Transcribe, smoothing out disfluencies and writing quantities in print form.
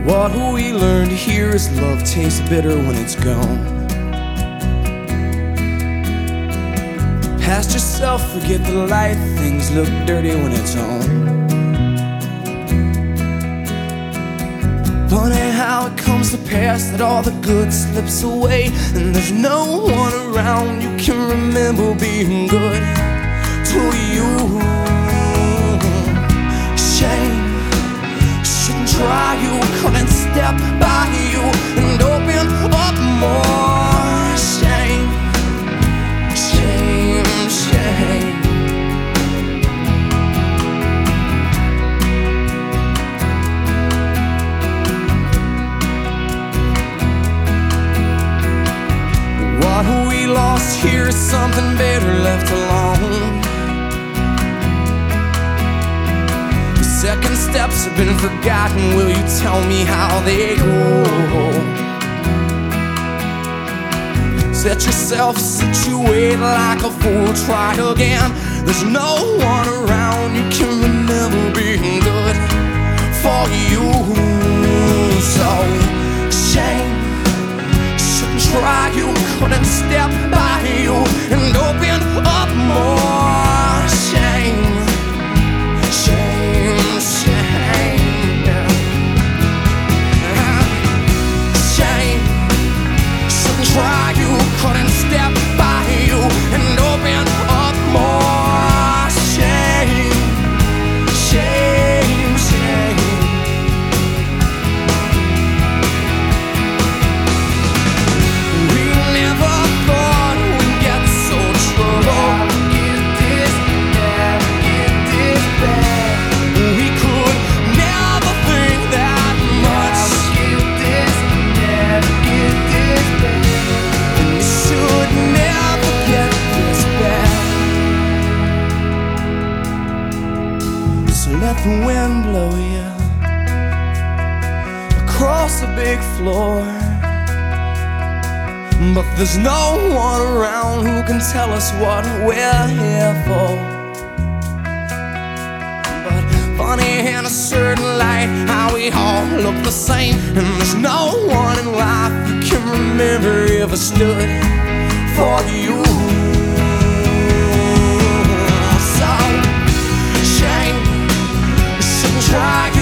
What we learned here is love tastes bitter when it's gone. Past yourself, forget the light. Things look dirty when it's on. Funny how it comes to pass that all the good slips away, and there's no one around you can remember being good to you. Shame, shouldn't try, you couldn't step by you and open up more. Shame, shame, shame. What we lost here is something better left alone. The second steps have been forgotten. Will you tell me how they go? Set yourself situate like a fool, try again. There's no one around you can remember being good for you. So shame, shouldn't try, you couldn't step by you and open up more. Shame, shame, shame, shame, shouldn't try, you couldn't step by you and open up more. Shame, shame, shame. We never thought we'd get so trouble. We could never think that much. And we should never get this bad. So let the wind blow you across the big floor. But there's no one around who can tell us what we're here for. But funny in a certain light how we all look the same, and there's no one in life you can remember ever stood for you. So shame, shouldn't try.